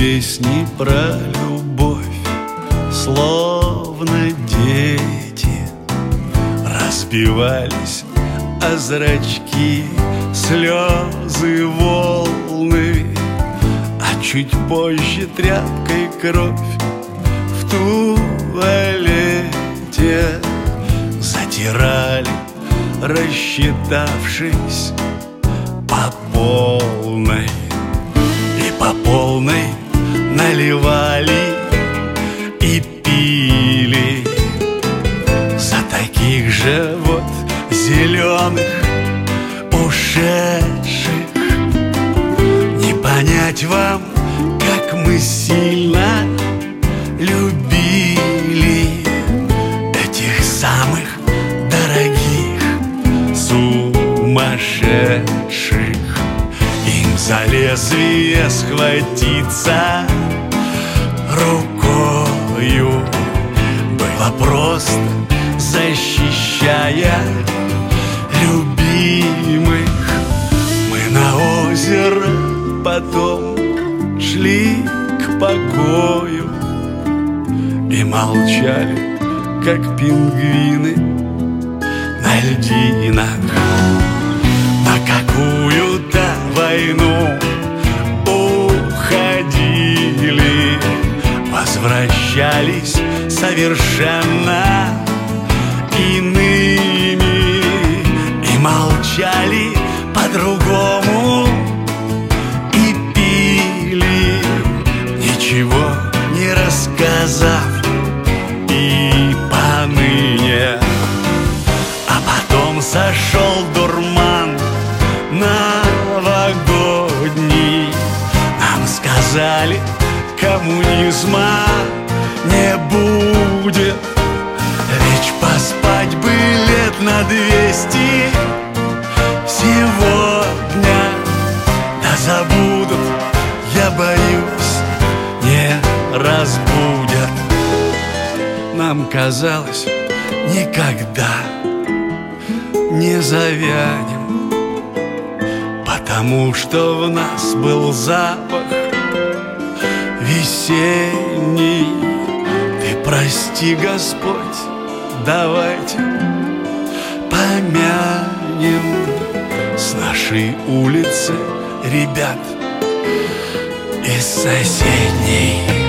песни про любовь, словно дети, разбивались о зрачки слезы, волны, а чуть позже тряпкой кровь в туалете затирали, рассчитавшись по полной. И по полной наливали и пили за таких же вот зеленых ушедших. Не понять вам, как мы сильно любили этих самых дорогих сумасшедших. Им за лезвие схватиться рукою было просто, защищая любимых. Мы на озеро потом шли к покою и молчали, как пингвины на льдинах. На какую-то войну уходили, возвращались совершенно иными и молчали по-другому и пили, ничего не рассказав и поныне. А потом сошел дурман новогодний. Нам сказали, коммунизма не будет, ведь поспать бы лет на 200 сегодня. Да забудут, я боюсь, не разбудят. Нам казалось, никогда не завянем, потому что в нас был запах весенний. Ты прости, Господь, давайте помянем с нашей улицы ребят из соседней.